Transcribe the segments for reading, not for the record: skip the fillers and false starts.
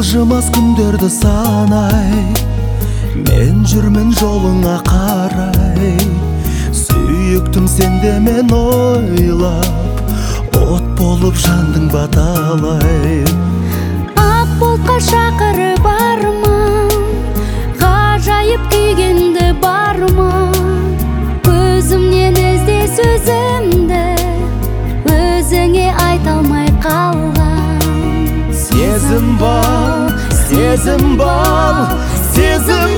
Жылжымас күндерді санай, мен жүрмін жолыңа қарай. Сүйіктім сенде мен ойлап, от болып жандың баталай. Ақ бұлтқа шақырып барма, ғажайып күйгенді барма. Көзімнен ізде сөзімді, өзіңе айта алмай қалған. Сезім бал, сезім бал, сезім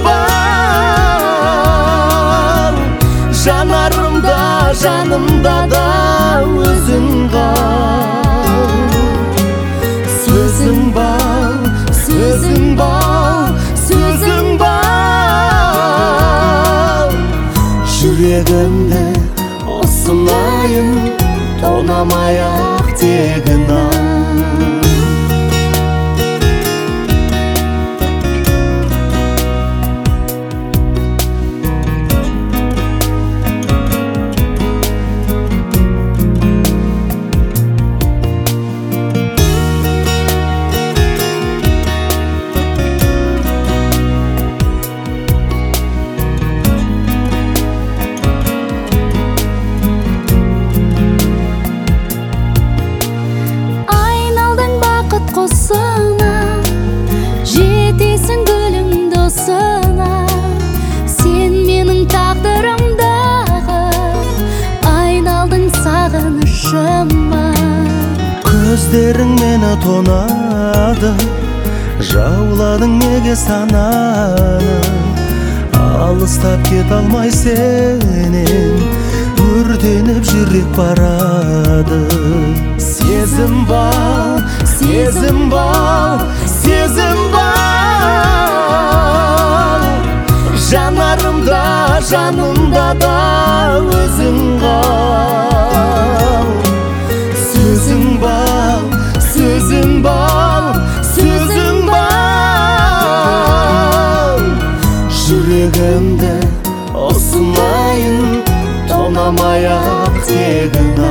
бал. Жанарымда, жанымда да өзің қал. Сөзің бал, сөзің бал, сөзің бал. Жүрегімді осынайын, тонамай-ақ тегін ал. Жетесің гүлім досына, сен менің тағдырымдағы, айналдың сағынышыма. Көздерің мені тонады, жауладың неге сананы. Алыстап кет алмай сенен, өртеніп жүрек барады. Сезім бал, сезім бал, сезім бал. Жанарымда, жанымда да өзің қал. Сөзің бал, сөзің бал, сөзің бал. Жүрегімді осынайын, тонамай-ақ тегін ал.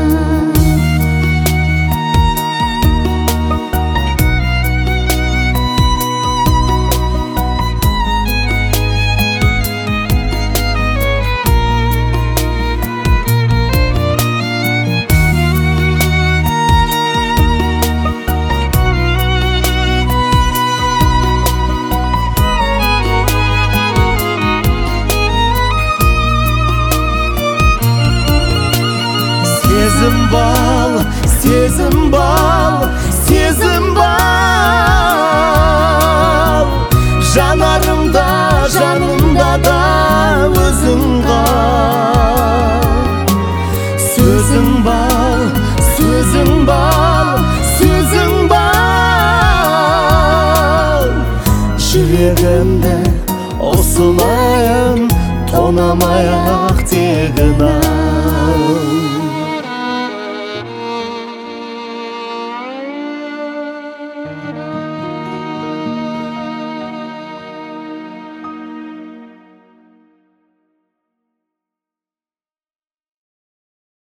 Сезім бал, сезім бал, сезім бал. Жанарымда, жанымда да өзің қал. Сөзің бал, сөзің бал, сөзің бал. Жүрегімді осылайын, тонамай-ақ тегін ал.